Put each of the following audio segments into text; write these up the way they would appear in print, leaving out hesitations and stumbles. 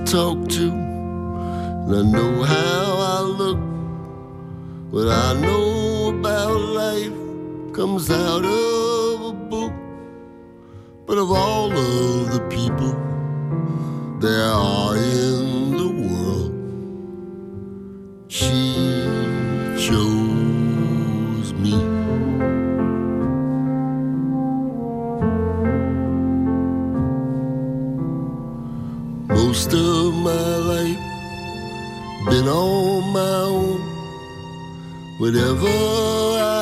talk to, and I know how I look. What I know about life comes out of a book. But of all of the people there are in the world, she chose me. Most of my life been on my own. Whatever I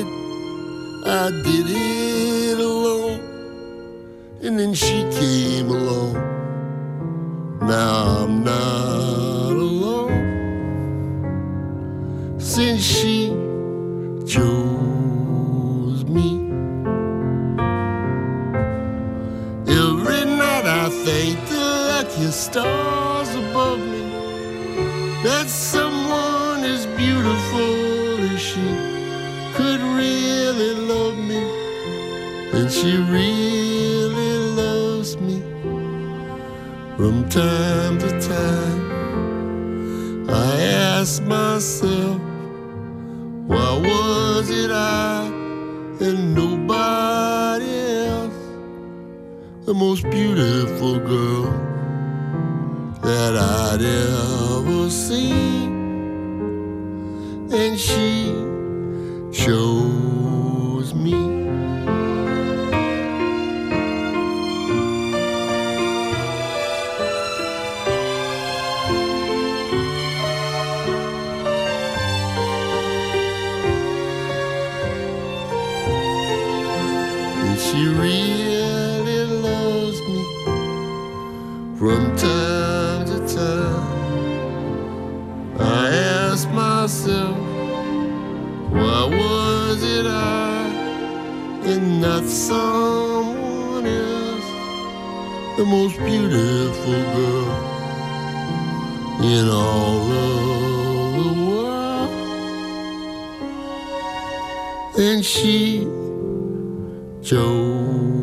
did it alone. And then she came along. Now I'm not alone. Since she chose me. Every night I thank the lucky stars above me that someone as beautiful as she could really love me. And she really loves me. From time to time I ask myself, why was it I and nobody else? The most beautiful girl that I'd ever seen. And she chose me. She really loves me. From time to time I ask myself, why was it I and not someone else? The most beautiful girl in all of the world. And she chose